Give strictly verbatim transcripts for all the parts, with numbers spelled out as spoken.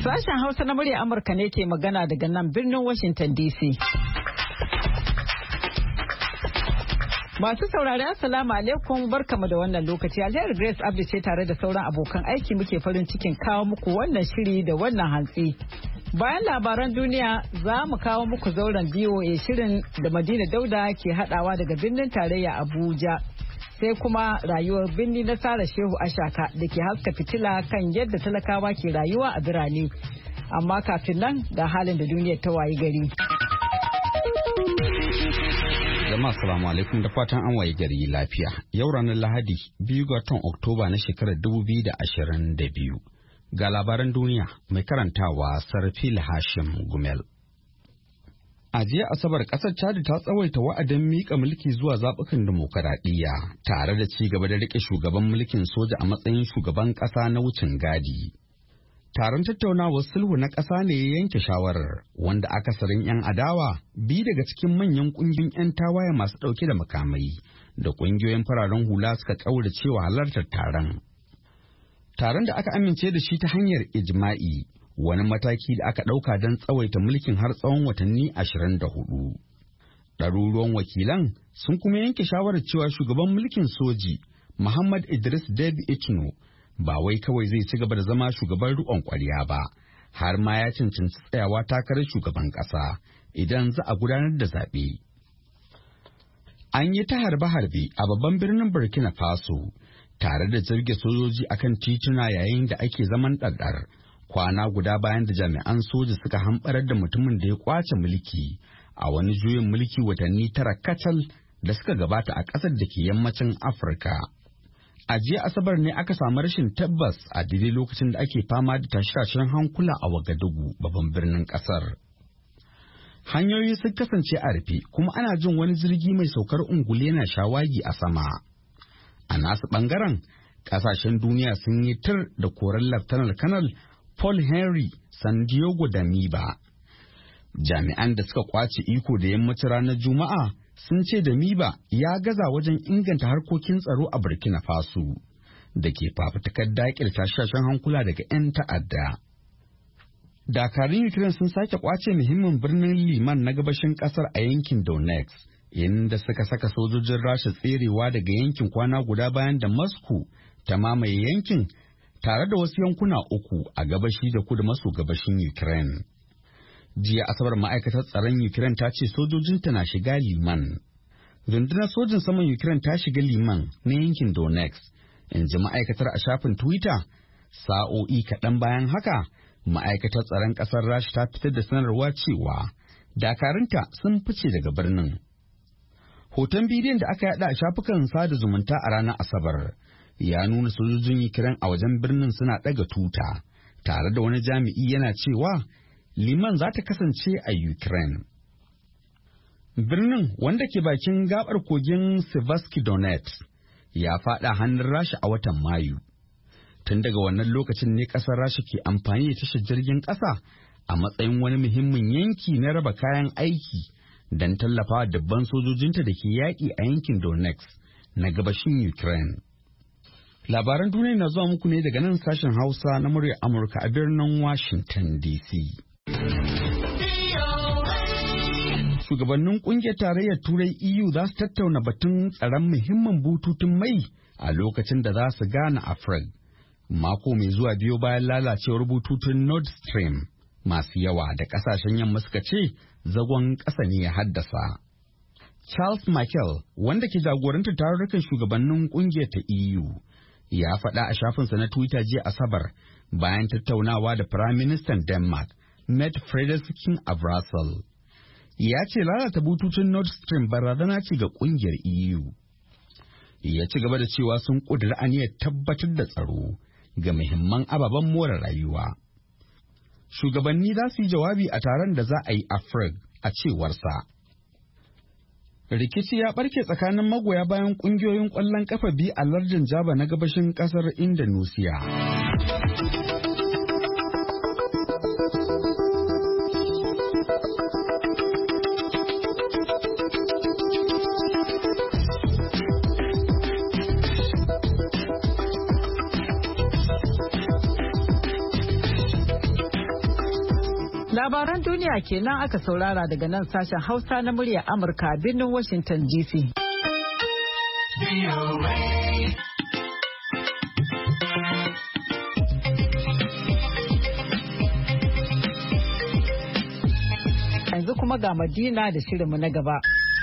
Sashen Hausa na murya Amurka ne ke magana daga nan birnin Washington D C. Masu saurari Assalamu alaikum barkamu da wannan lokaci. Alheri Grace Abdi ce tare da sauran abokan aiki muke farin cikin kawo muku wannan shiri da wannan hantsi. Bayan labaran duniya za mu kawo muku zauren B O A shirin da Madina Dauda ke hadawa daga birnin tarayya Abuja. Sai kuma rayuwar birni na Sara Shehu Ashaka da ke haska fitila kan yadda talakawa ke rayuwa a birane. Amma kafin nan ga halin da duniyar ta wayi gari. Jama'a salamu alaikum da fatan an waye gari lafiya. Yau ranar Lahadi biyu ga watan Oktoba na shekarar dubu biyu da ashirin da biyu. Ga labaran duniya mai karantawa Sarfil Hashim Gumel. A jiya Asabar kasar Chad ta tsawaita wa'adin mika mulki zuwa zaɓukan dimokuraɗiyya tare da ci gaba da rike shugaban mulkin soja a matsayin shugaban ƙasa na wucin gadi. Taron tattaunawar sulhu na ƙasa ne ya yanke shawarar wanda akasarin 'yan adawa bi daga cikin manyan ƙungiyoyin 'yan tawaye masu ɗauke da makamai da ƙungiyoyin fararen hula suka ƙaurace wa halartar taron. Taron da aka amince da shi ta hanyar ijma'i wani mataki da aka ɗauka don tsawaita mulkin har tsawon watanni ashirin da hudu. Ɗaruruwan wakilan sun kuma yanke shawarar cewa shugaban mulkin soji Muhammad Idris Deby Itno ba wai kawai zai ci gaba da zama shugaban riƙon ƙwarya ba, har ma ya cancanci tsayawa takarar shugaban ƙasa idan za a gudanar da zaɓe. An yi ta harbe-harbe a babban birnin Burkina Faso tare da jirge sojoji akan tituna yayin da ake zaman ɗarɗar kwana guda bayan da jami'an soja suka hamɓarar da mutumin da ya kwace mulki a wani juyin mulki watanni tara kacal da suka gabata a ƙasar da ke yammacin Afirka. A jiya Asabar ne aka samu rashin tabbas a daidai lokacin da ake fama da tashe-tashen hankula a Wagadugu babban birnin ƙasar. Hanyoyi sun kasance a rufe kuma ana jin wani jirgi mai saukar ungulu yana shawagi a sama. A nasu ɓangaren, ƙasashen duniya sun yi tir da koren Laftanar Kanal Paul Henry Sandiego Damiba. Jami'an da suka kwace iko da yammacin ranar Juma'a sun ce Damiba ya gaza wajen inganta harkokin tsaro a Burkina Faso da ke fafutukar daƙile tashe-tashen hankula daga 'yan ta'adda. Dakarun Ukraine sun sake kwace muhimmin birnin Liman na gabashin ƙasar a yankin Donetsk, inda suka saka sojojin Rasha tserewa daga yankin kwana guda bayan da Moscow ta mamaye yankin tare da wasu yankuna uku a gabashi da kudu maso gabashin Ukraine. Jiya Asabar ma'aikatar tsaron Ukraine ta ce sojojinta na shiga Liman. Rundunar sojin saman Ukraine ta shiga Liman na yankin Donetsk, in ji ma'aikatar a shafin Twitter. Sa'o'i kaɗan bayan haka, ma'aikatar tsaron ƙasar Rasha ta fitar da sanarwa cewa dakarunta sun fice daga birnin. Hoton bidiyon da aka yada a shafukan sada zumunta a ranar Asabar ya nuna sojojin Ukraine a wajen birnin suna ɗaga tuta, tare da wani jami'i yana cewa Liman za ta kasance a Ukraine. Birnin wanda ke bakin gabar kogin Seversky Donetsk ya faɗa hannun Rasha a watan Mayu. Tun daga wannan lokacin ne ƙasar Rasha ke amfani da tashar jirgin ƙasa a matsayin wani muhimmin yanki na raba kayan aiki don tallafawa dabban sojojinta da ke yaƙi a yankin Donetsk na gabashin Ukraine. Labaran duniya na zuwa muku ne daga nan sashen Hausa na muryar Amurka a birnin Washington D C. Shugabannin kungiyar tarayyar Turai E U za su tattauna batun tsaron muhimmin bututun mai a lokacin da za su gana a Prague. Mako mai zuwa biyo bayan lalacewar bututun Nord Stream masu yawa da kasashen yamma suka ce zagon ƙasa ne ya haddasa. Charles Michel, wanda ke jagorantar tarurrukan shugabannin kungiyar ta E U, ya faɗa a shafinsa na Twitter jiya Asabar bayan tattaunawa da Firaministan Denmark, Mette Frederiksen a Brussels. Ya ce lalata bututun Nord Stream barazana ce ga kungiyar E U. Ya ci gaba da cewa sun ƙudiri aniyar tabbatar da tsaro ga muhimman ababen more rayuwa. Shugabanni za su yi jawabi a taron da za a yi a Prague a cewarsa. Rikici ya barke tsakanin magoya bayan kungiyoyin ƙwallon ƙafa biyu a lardin Java na gabashin ƙasar Indonesia. duniya kenan aka saurara daga nan sashen Hausa na muryar Amurka a birnin Washington D C. Yanzu kuma ga Madina da shirinmu na gaba.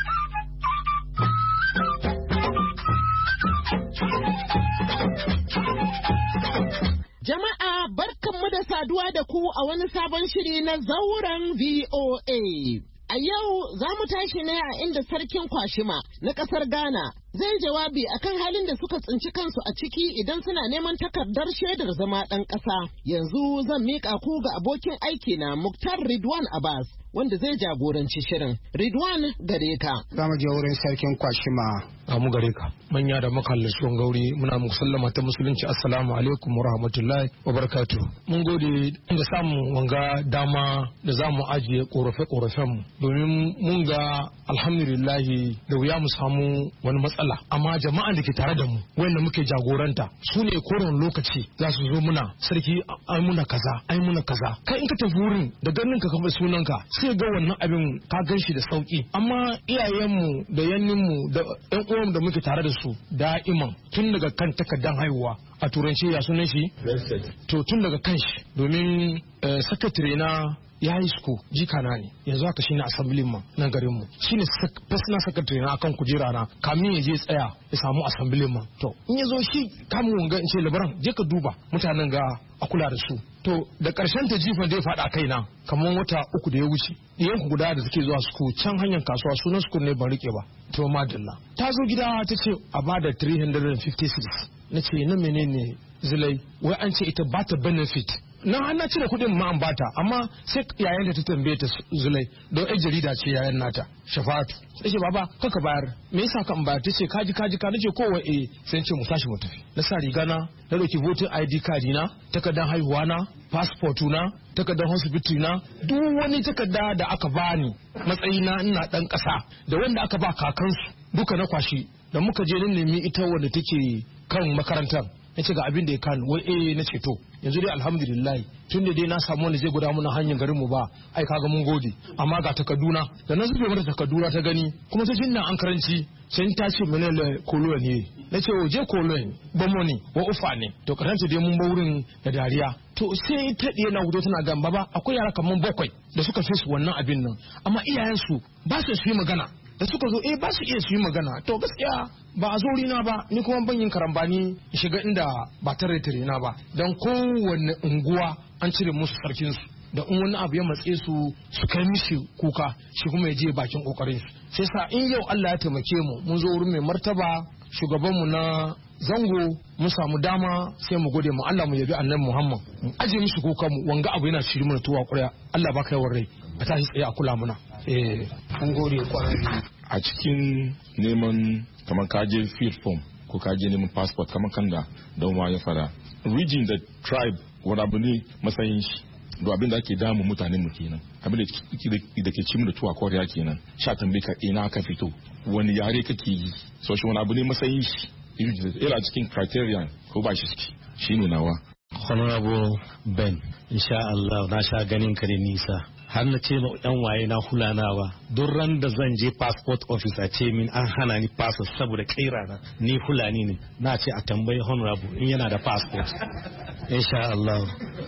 Jama'a barkanmu da saduwa da ku a wani sabon shiri na zauren V O A. A yau za mu tashi ne a inda sarkin Kwashima na ƙasar Ghana zai jawabi akan halin da suka tsinci kansu a ciki idan suna neman takardar shaidar zama ɗan ƙasa. Yanzu zan miƙa ku ga abokin aiki na Muktar Ridwan Abbas wanda zai jagoranci shirin. Ridwan gare ka. Za mu je wurin sarkin Kwashima. A mu gare ka. Manya da makallashin gauri muna muku sallama ta musulunci assalamu alaikum wa rahmatullahi wa barakatuh. Mun gode da samun wanga dama da za mu ajiye korafe-korafen mu domin mun ga alhamdulillahi da wuya mu samu wani matsala amma jama'an da ke tare da mu wanda muke jagoranta su ne kowane lokaci za su zo muna sarki ai muna kaza ai muna kaza kai in ka tafi wurin da ganin ka kamar sunanka sai ga wannan abin ka gan shi da sauki amma iyayenmu da yanninmu da yan uwan da muke tare da su da'iman tun daga kan takardan haihuwa a turanci ya sunan shi to tun daga kan shi domin sakatare na ya yi suko jika na ne yanzu haka shine assembly man nan garin mu shine personal secretary na akan kujera na kamin ya je tsaya ya samu assembly man to in ya zo shi kamun wanga in ce labaran je ka duba mutanen ga a kula da su to da karshen ta jifan da ya faɗa kaina kamar wata uku da ya wuce ɗiyan guda da suke zuwa suko can hanyar kasuwa sunan suko ne ban rike ba to madalla ta zo gida ta ce a bada three hundred fifty six na ce na menene zulai wai an ce ita ba ta benefit na ana cire kuɗin ma an bata amma sai yayin da ta tambaye ta zulai don ai jarida ce yayin nata shafatu sai ce baba kaka bayar me yasa kan bayar ta ce kaji kaji ka nace kowa eh sai ce mu tashi mu tafi na sa riga na na dauki voting I D card na takardar haihuwa na passport na takardar hospital na duk wani takarda da aka bani matsayina ina dan kasa da wanda aka ba kakansu duka na kwashi da muka je nan nemi ita wanda take kan makarantar ya ce ga abin da ya kano wai eh na ce to yanzu dai alhamdulillah tun da dai na samu wanda zai guda muna hanyar garin mu ba ai kaga mun gode amma ga takaduna da na zube mata takaduna ta gani kuma ta jinna an karanci sai ta ce mene le kolo ne na ce je kolo ne bamo ne wa ufa ne to karanta dai mun ba wurin da dariya to sai ta diye na gudo tana gamba ba akwai yara kaman bakwai da suka fi su wannan abin nan amma iyayensu ba su yi magana da suka zo eh ba su iya su yi magana to gaskiya ba a zori na ba ni kuma ban yin karambani shiga inda ba tare tare na ba dan kowanne unguwa an cire musu sarkin su da in wani abu ya matse su su kai mishi kuka shi kuma ya je bakin kokarin su sai sa in yau Allah ya taimake mu mun zo wurin mai martaba shugaban mu na zango mu samu dama sai mu gode mu Allah mu yabi annabi Muhammad mu aje mishi kuka mu wanga abu yana shiri mana tuwa ƙurya Allah baka yawan rai a tashi tsaye a kula muna eh an gode kwarai a cikin neman kamar kaje field form ko kaje neman passport kamar kanda don wa ya fara region da tribe wani abu ne matsayin shi da abin da ake damu mutanen mu kenan abin da ke cimin da tuwa koriya kenan sha tambaye ka ina ka fito wani yare kake yi so shi wani abu ne matsayin shi yana cikin criterion ko ba shi ciki shine nawa. Honorable Ben, insha Allah na sha ganin ka da nisa. Har na ce ma yan waye na hulanawa duk ran da zan je passport office a ce min an hana ni passport saboda kaira na ni hulani ne na ce a tambayi honorable in yana da passport insha Allah.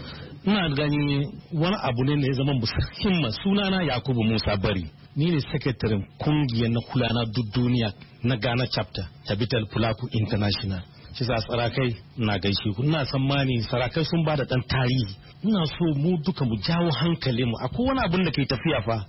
Ina gani wani abu ne da ya zama musamman sunana Yakubu Musa Bari ni ne sakataren kungiyar na hulana duk duniya na Ghana chapter Tabital Pulaku International. Shi sa sarakai na gaishe ku ina tsammani sarakai sun ba da dan tarihi ina so mu duka mu jawo hankali mu akwai wani abin da ke tafiya fa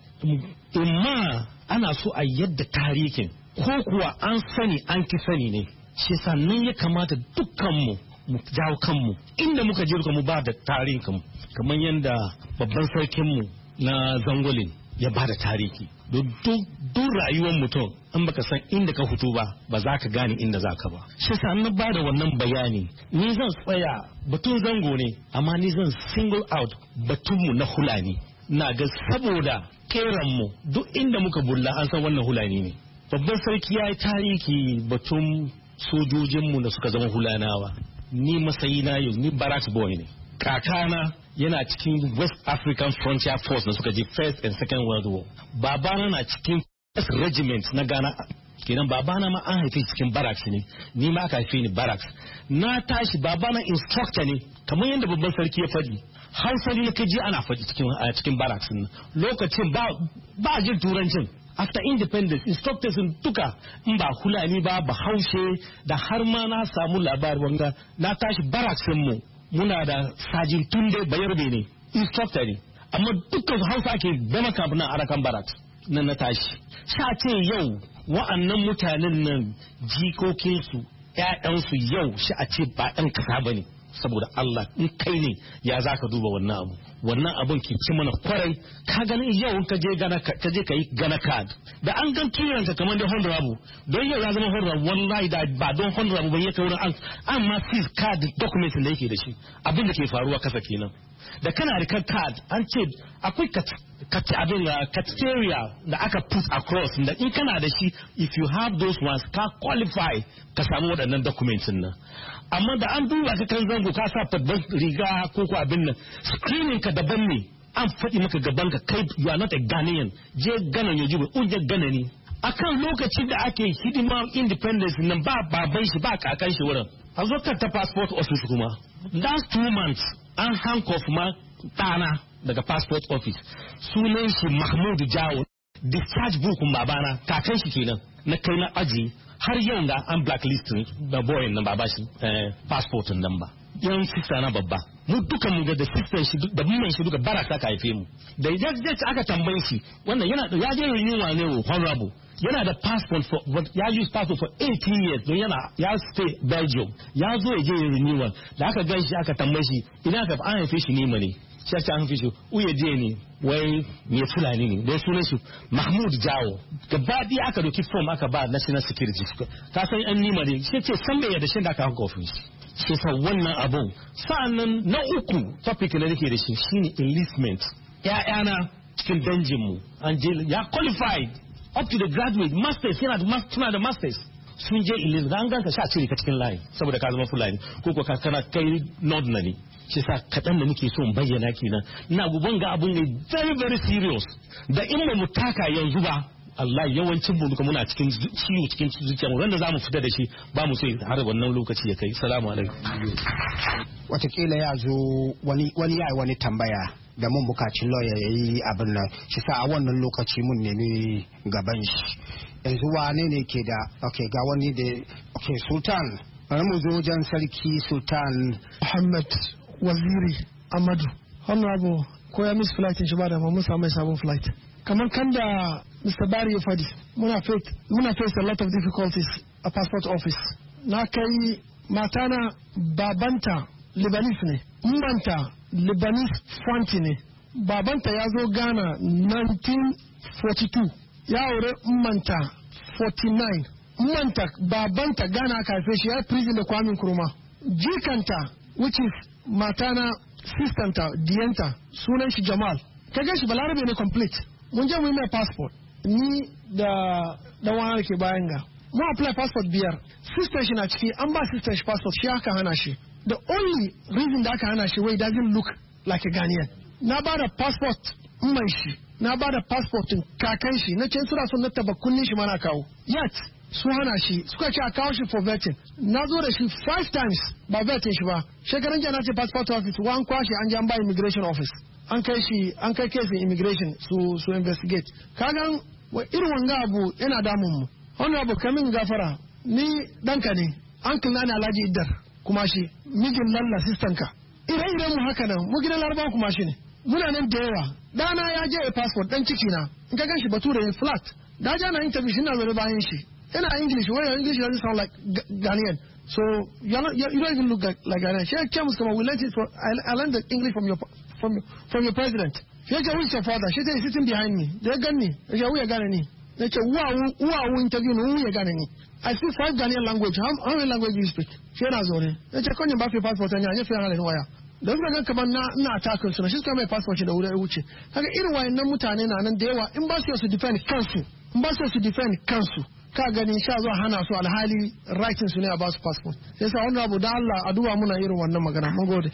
amma ana so a yadda tarihin ko kuwa an sani an ki sani ne shi sa nan ya kamata dukkan mu mu jawo kanmu inda muka je mu ba da tarihin mu kamar yadda babban sarkin mu na Zangolin ya ba da tarihi duk rayuwar mutum in baka san inda ka fito ba ba za ka gane inda za ka ba shi sa na ba da wannan bayani ni zan tsaya batun zango ne amma ni zan single out batunmu na hulani na ga saboda keranmu duk inda muka bulla an san wannan hulani ne babban sarki ya yi tarihi batun sojojinmu da suka zama hulanawa ni masayi na yau ni barat boy ne kakana yana cikin West African Frontier Force da suka je First and Second World War. Babana na cikin First Regiment na Ghana. Kenan babana ma an haife cikin barracks ne, ni ma aka haife ni barracks. Na tashi babana instructor ne, kamar yadda babban sarki ya faɗi. Hausa ne ka ji ana faɗi cikin a cikin barracks din. Lokacin ba ba jin turancin. After independence, instructors in duka in ba Hulani ba Bahaushe da har ma na samu labari wanga na tashi barracks mu muna da Sajin Tunde Bayarbe ne, instructor ne. Amma dukkan Hausa ke gama kamar na Arakan barracks nan na tashi. Sha ce yau wa'annan mutanen nan jikokinsu ‘ya'yansu yau shi a ce ba ɗan kasa ba ne saboda Allah in kai ne ya za ka duba wannan abu wannan abun ke ci mana kwarai ka gani yau ka je gana ka je ka yi gana card da an gan kiranka kamar da honorable don yau ya zama honorable wallahi da ba don honorable bai yake wurin an an ma seize card document da yake da shi abin da ke faruwa kasa kenan da kana da card an ce akwai kat abin cafeteria da aka put across da in kana da shi if you have those ones ka qualify ka samu waɗannan documents nan amma da an duba ka kan zango ka sa babban riga ko ko abin nan screening ka daban ne an faɗi maka gaban ka kai you are not a Ghanaian je Ghana ne jibi uje Ghana ne akan lokacin da ake hidima independence nan ba baban shi ba kakan shi wurin a zo ta passport office kuma last two months an handcuff ma ɗana daga passport office sunan shi Mahmud Jawo discharge book babana kakan shi kenan na kai na aji har yau da an blacklist da boy nan ba bashi passport nan ba yan sister na babba mu duka mu ga da sister shi da mun shi duka baraka ka haife mu da yaje aka tambaye shi wannan yana ya je renewal ne honorable yana da passport for ya use passport for eighteen years don yana ya stay Belgium ya zo ya je renewal da aka gan shi aka tambaye shi ina ka an haife shi ne mane shi ta an haife shi uye je ne wai me fulani ne dai sunan shi Mahmud Jawo gabadi aka doki form aka ba national security ka san an nima ne shi ce san bai da shi da aka hanka office shi sa wannan abu sa'annan na uku topic da nake da shi shine enlistment ƴaƴana cikin danjin mu an je ya qualified up to the graduate masters yana da masters da masters sun je ilin an ganka sha cire ka cikin layi saboda ka zama fulani ko ko ka kana kai nod na ne shi sa kaɗan da muke so in bayyana kenan ina guban ga abun ne very very serious da in ba mu taka yanzu ba Allah yawancin mu duka muna cikin ciwo cikin zuciya mu wanda zamu fita da shi ba mu sai har wannan lokaci ya kai salamu alaikum watakila ya zo wani wani yayi wani tambaya da mun bukaci lawyer yayi abin nan shi sa a wannan lokaci mun nemi gaban shi yanzu wane ne ke da okay ga wani da okay sultan bari mu zo wajen sarki sultan Muhammad Waziri Amadu honorable ko ya miss flight shi ba da mun samu sabon flight kamar kan da Mister Barry ya faɗi muna face muna face a lot of difficulties a passport office na kai matana babanta Lebanese ne mbanta Lebanese Fanti ne babanta ya zo Ghana nineteen forty-two ya aure mbanta forty-nine mbanta babanta Ghana aka haife shi ya prison da Kwame Nkrumah jikanta which is matana sistanta diyanta sunan shi Jamal kaga shi balarabe ne complete mun je mu yi mai passport ni da da wani ke bayan ga mu apply passport biyar sister shi na ciki an ba sister shi passport shi aka hana shi the only reason da aka hana shi wai doesn't look like a Ghanaian na ba da passport mai shi na ba da passport kakan shi na can suna son na tabakkunnin shi mana kawo yet su hana shi suka ce a kawo shi for vetting na zo da shi five times ba vetting shi ba shekaran jiya na ce passport office wa an kwashe an je an ba immigration office an kai shi an kai case immigration su su investigate kagan wa irin wanga abu yana damun mu wannan abu kamin gafara ni danka ne uncle na ne Alhaji Iddar kuma shi mijin lalla sister ka ire-ire mu haka nan mu gidan Laraba kuma shi ne muna nan da yawa dana ya je a passport dan ciki na in ka ganshi bature ne flat da ja na interview shi na zo bayan shi yana English where English doesn't sound like Ghanaian so you're not, you don't even look like Ghanaian she came come we learned it for I, I learned the English from your from from your president she said who's your father she said he's sitting behind me they got me she said who you got any they said who are who are interview who you got any I speak five Ghanaian language how, how many language do you speak she na zo ne they said kan ba fi passport ne ya fi halin waya da suka ga kamar na ina takin su na shi suka mai passport shi da wuri ya wuce kaga irin wayannan mutane na nan da yawa in ba su su defend kansu in ba su su defend kansu ka gani sha zuwa hana su alhali writing su ne a ba su passport sai sa wannan abu da Allah a duba muna irin wannan magana mun gode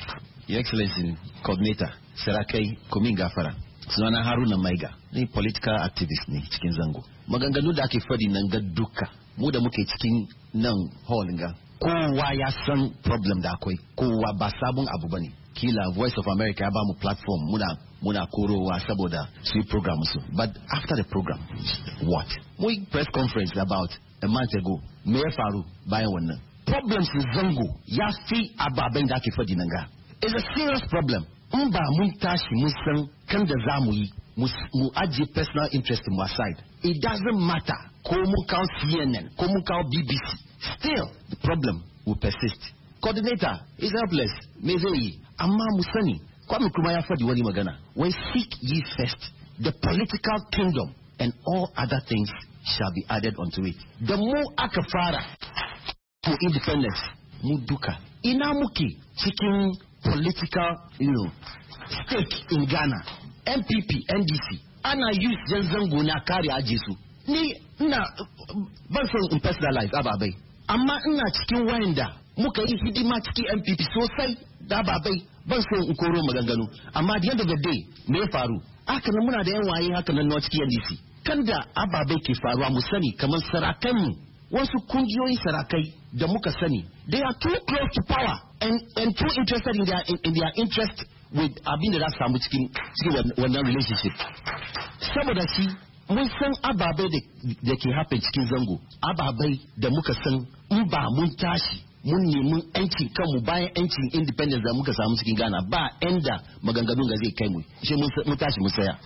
Your Excellency Coordinator Sarakai Kumin Gafara. Sunana Haruna Maiga, ni political activist ne cikin Zango. Maganganu da ake fadi nan ga duka, mu da muke cikin nan hall ga. Kowa ya san problem da akwai, kowa ba sabon abu bane. Kila Voice of America ya ba mu platform muna muna korowa saboda su program su. But after the program, what? We press conference about a month ago. Me ya faru bayan wannan. Problems in Zango ya fi ababen da ake fadi nan ga. It's a serious problem. In ba mun tashi mun san kan da za mu yi mu ajiye personal interest mu aside. It doesn't matter ko mun kawo C N N ko mun kawo B B C. Still, the problem will persist. Coordinator is helpless. Me zai yi. Amma mu sani, Kwame Nkrumah ya faɗi wani magana. When seek ye first the political kingdom and all other things shall be added unto it. The more aka fara to independence, mu duka. Ina muke cikin political, you know, stake in Ghana. N P P, N D C. Ana use jan zango na kare aje su. Ni ina ban son in personalize ababai. Amma ina cikin wayanda muka yi hidima cikin N P P sosai da ababai ban son in koro maganganu. Amma at the end of the day, me ya faru? Haka nan muna da yan waye haka nan na cikin N D C. Kan da ababai ke faruwa mu sani kamar sarakanmu. Wasu kungiyoyin sarakai da muka sani, they are too close to power and, and too interested in their, in, in their interest with abin da za su samu cikin wannan relationship. Saboda shi, mun san ababai da ke happen cikin Zango, ababai da muka san in ba mun tashi mun nemi yancin kanmu bayan yancin independence da muka samu cikin Ghana ba inda maganganun ga zai kai mu. Shi mun tashi mun saya.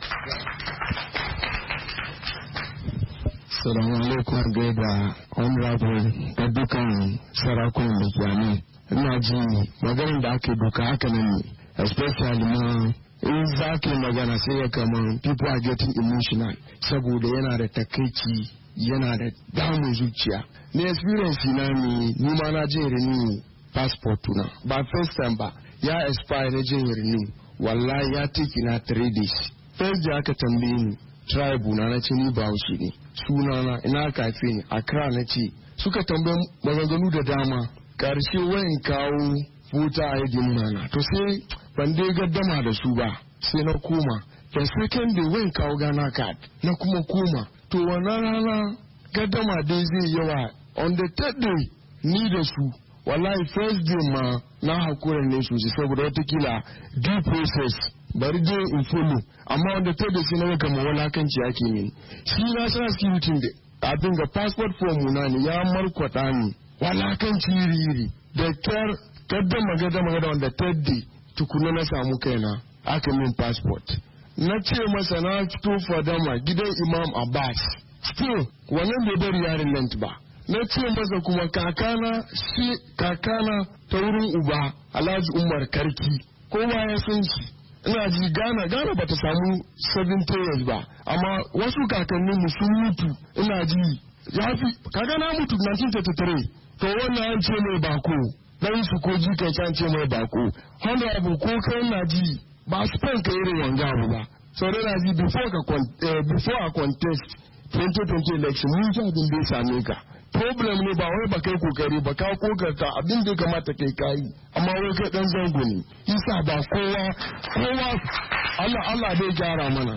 Assalamu alaikum gaida honorable da dukkan sarakunan da ke nan. Ina ji maganin da ake duka haka nan ne, especially ma in za ka magana sai ya kama people are getting emotional saboda yana da takaici yana da damun zuciya. Ni experience na ne ni ma na je renew passport na ba first time ba ya expire na je renew wallahi ya take na three days. First da aka tambaye ni tribe na na ce ni Bahaushe ne, sunana ina kafe ni Accra na ce, suka tambaye maganganu da dama karshe wayan kawo futa a yadda na to sai ban dai gaddama da su ba sai na koma the second day wayan kawo Ghana card na kuma koma to wannan rana gaddama dai zai yawa. On the third day ni da su wallahi first day ma na hakura ne su saboda watakila due process bari dai in follow amma on the third day sai na ga kamar walakanci ake mini. Shi national security da abin ga passport form na ne ya markwata ni walakanci iri da kyar gaddama gaddama gaddama on the third day tukuna na samu kaina aka min passport. Na ce masa na fito fadama gidan Imam Abbas still wannan bai bari yarin nan ba. Na ce masa kuma kakana shi kakana ta wurin uba Alhaji Umar Karki kowa ya san shi. Ina ji Ghana Ghana bata samu seventy years ba amma wasu kakannin mu sun mutu. Ina ji ya fi kaga na mutu nineteen thirty-three to wannan an ce mai bako dan su ko ji kai can ce mai bako honorable ko kai na ji ba su fanka irin wanga abu ba. So na ji before ka uh, before a contest twenty twenty election mun ji abin da ya same ka. Problem ne ba wai ba kai kokari ba ka kokarta abin da kamata kai kai amma wai kai dan zango ne. Isa ba kowa kowa Allah Allah bai gyara mana.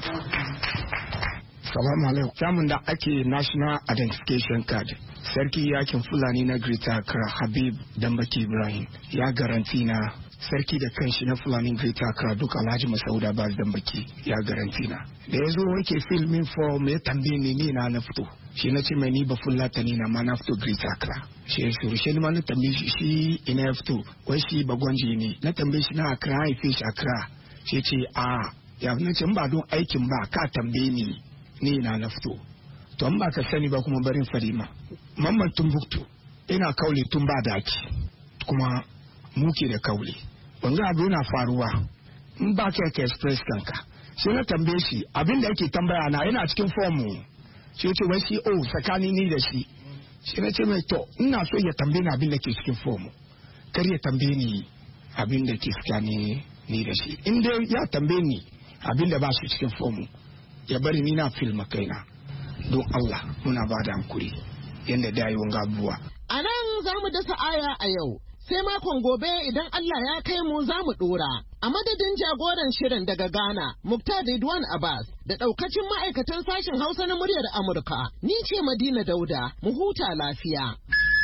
Salamu alaikum. Samun da ake National Identification Card. Sarki yakin Fulani na Greater Accra Habib Dambaki Ibrahim ya garanti na sarki da kanshi na Fulani Greater Accra duka Alhaji Masauda Abbas Dambaki ya garanti na. Da ya zo wake filmin form ya tambaye ni ne na na fito. Shi na ce mai ni ba Fulatani na ma na fito Greater Accra. Shi ya suru shi ma na tambaye shi shi ina ya fito wai shi bagwanji ne. Na tambaye shi na Accra haife shi Accra. Shi ce a ya na ce ba don aikin ba ka tambaye ni ni na na fito. To an ba ka sani ba kuma barin farima. Mamman Tumbuktu ina kauli tun ba daki kuma muke da kauli. Wanga abu yana faruwa in ba ka ka express kanka. Sai na tambaye shi abin da yake tambaya na yana cikin form mu. Shi ce wai shi oh tsakani ni da shi. Shi na ce mai to ina so ya tambaye ni abin da ke cikin form mu. Kar ya tambaye ni abin da ke tsakani ni da shi. In dai ya tambaye ni abin da ba shi cikin form mu ya bari ni na filma kaina. Don Allah muna ba da hankuri yadda da yi wanga abubuwa. A nan za mu dasa aya a yau sai makon gobe idan Allah ya kai mu za mu ɗora. A madadin jagoran shirin daga Ghana, Muktar Ridwan Abbas, da ɗaukacin ma'aikatan sashen Hausa na muryar Amurka, ni ce Madina Dauda, mu huta lafiya.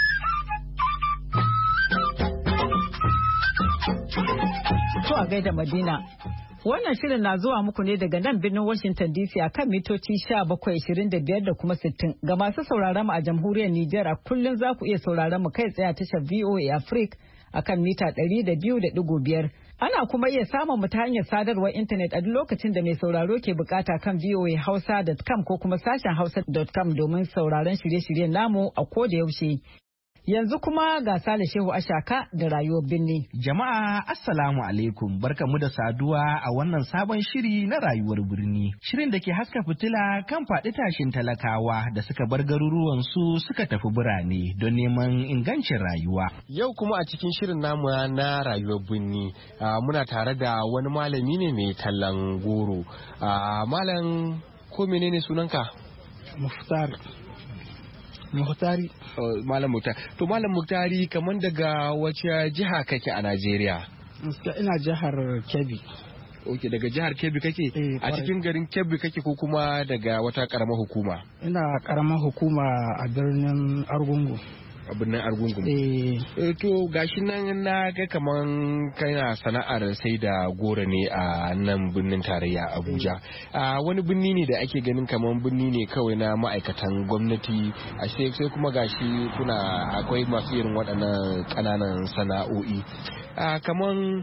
To a gaida Madina. Wannan shirin na zuwa muku ne daga nan birnin Washington D C a kan mitoci sha bakwai ashirin da biyar da kuma sittin. Ga masu sauraron mu a jamhuriyar Nijar a kullum za ku iya sauraron mu kai tsaye a tashar V O A Africa a kan mita ɗari da biyu da ɗigo biyar. Ana kuma iya samun mu ta hanyar sadarwar intanet a duk lokacin da mai sauraro ke bukata kan voa hausa dot com ko kuma sashen hausa dot com domin sauraron shirye-shiryen namu a koda yaushe. Yanzu kuma ga Sale Shehu Ashaka da rayuwar birni. Jama'a Assalamu alaikum, barkamu da saduwa a wannan sabon shiri na rayuwar birni. Shirin da ke haska fitila kan faɗi tashin talakawa da suka bar garuruwan su suka tafi birane don neman ingancin rayuwa. Yau kuma a cikin shirin namu na rayuwar birni muna tare da wani malami ne mai tallan goro. Malam ko menene sunanka? Muftar. Muhtari. Uh, Malam Muhtari. To Malam Muhtari kaman daga wace jiha kake a Najeriya? Ina jihar Kebbi. Ok, daga jihar Kebbi kake? Eh, a cikin garin Kebbi kake ko kuma daga wata karamar hukuma? Ina karamar hukuma a birnin Argungu. A birnin Argungu. Eh. To gashi nan na ga kaman kana sana'ar sai da goro ne a nan birnin tarayya Abuja. A wani birni ne da ake ganin kaman birni ne kawai na ma'aikatan gwamnati. A sai kuma gashi kuna akwai masu irin waɗannan ƙananan sana'o'i. A kaman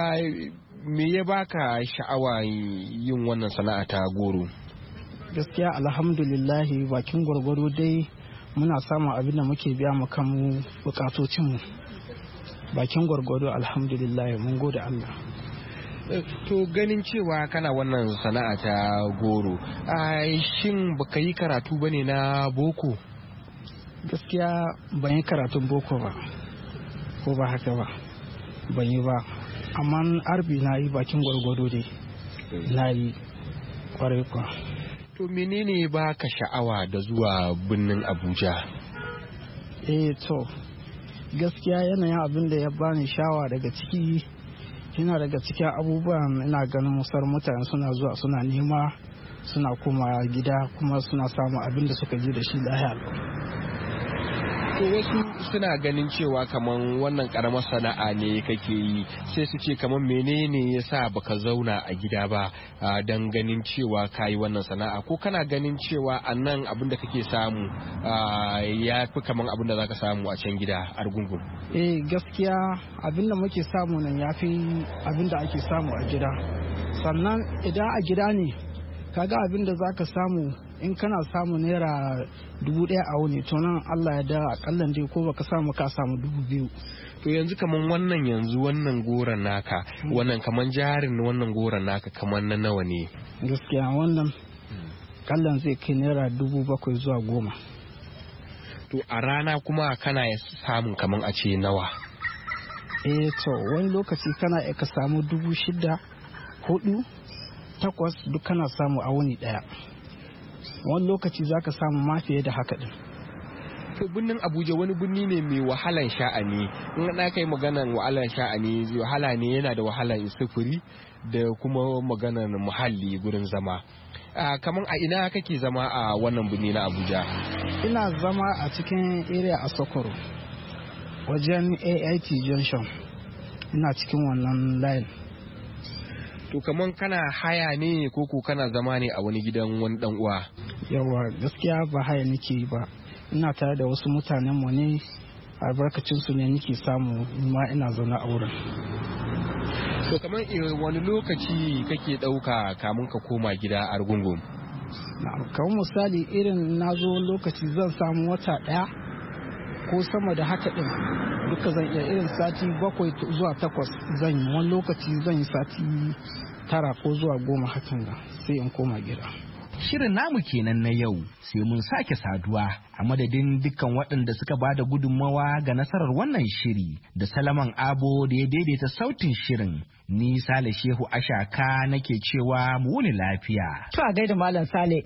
me ya baka sha'awa yin wannan sana'a ta goro? Gaskiya alhamdulillahi bakin gwargwaro dai muna samun abin da muke biya mu kanmu bukatocinmu bakin gwargwado alhamdulillah mun gode Allah. To ganin cewa kana wannan sana'a ta goro shin baka yi karatu bane na boko? Gaskiya ban yi karatun boko ba ko ba haka ba ban yi ba amma arbi na yi bakin gwargwado dai na yi kwarai kwa. To menene ba ka sha'awa da zuwa birnin Abuja? Eh to gaskiya yanayin abin da ya bani sha'awa daga ciki yana daga cikin abubuwan ina ganin musar mutane suna zuwa suna nema suna koma gida kuma suna samun abin da suka ji da shi lahiya. To wasu suna ganin cewa kaman wannan karamar sana'a ne kake yi sai su ce kaman menene yasa baka zauna a gida ba don ganin cewa kayi wannan sana'a ko kana ganin cewa a nan abin da kake samu ya fi kaman abin da zaka samu a can gida Argungun? Eh gaskiya abin da muke samu nan ya fi abin da ake samu a gida, sannan idan a gida ne kaga abin da zaka samu in kana samu naira dubu ɗaya a wuni to nan Allah ya da akalla dai ko baka samu ka samu dubu biyu. To yanzu kaman wannan yanzu wannan goron naka wannan kaman jarin wannan goron naka kaman na nawa ne? Gaskiya wannan kallan zai kai naira dubu bakwai zuwa goma. To a rana kuma kana samun kaman a ce nawa? Eh to wani lokaci kana iya ka samu dubu shida hudu takwas duk kana samu a wuni daya. Wani lokaci za ka samu ma fiye da haka din. To birnin Abuja wani birni ne mai wahalan sha'ani. In na kai maganan wahalan sha'ani wahala ne, yana da wahalan sufuri da kuma maganan muhalli gurin zama. Kaman a ina kake zama a wannan birni na Abuja? Ina zama a cikin area a Sokoro wajen A I T Junction. Ina cikin wannan line. To kaman kana haya ne ko ko kana zama ne a wani gidan wani dan uwa? Yawa gaskiya ba haya nake ba, ina tare da wasu mutanen mu ne, albarkacin su ne nake samu ma ina zaune a wurin. To kaman wani lokaci kake dauka kamun ka koma gida Argungun? Kamar misali irin na zo lokaci zan samu wata daya ko sama da haka din, duka zan iya irin sati bakwai zuwa takwas zan yi, wani lokaci zan yi sati tara ko zuwa goma hakan da sai in koma gida. Shirin namu kenan na yau, sai mun sake saduwa a madadin dukkan waɗanda suka ba da gudunmawa ga nasarar wannan shiri da Salaman Abo da ya daidaita sautin shirin. Ni Sale Shehu Ashaka nake cewa mu wuni lafiya. To a gaida Malam Sale.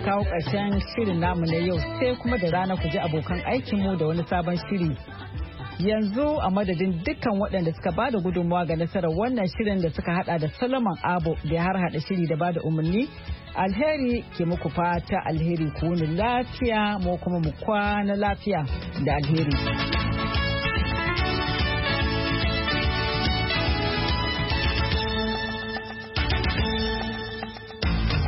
kawo ƙarshen shirin namu na yau sai kuma da rana ku ji abokan aikinmu da wani sabon shiri. Yanzu a madadin dukkan waɗanda suka bada gudunmawa ga nasarar wannan shirin da suka hada da Solomon Abo da ya har hada shiri da bada umarni. Alheri ke muku fata alheri ku wuni lafiya mu kuma mu kwana lafiya da alheri.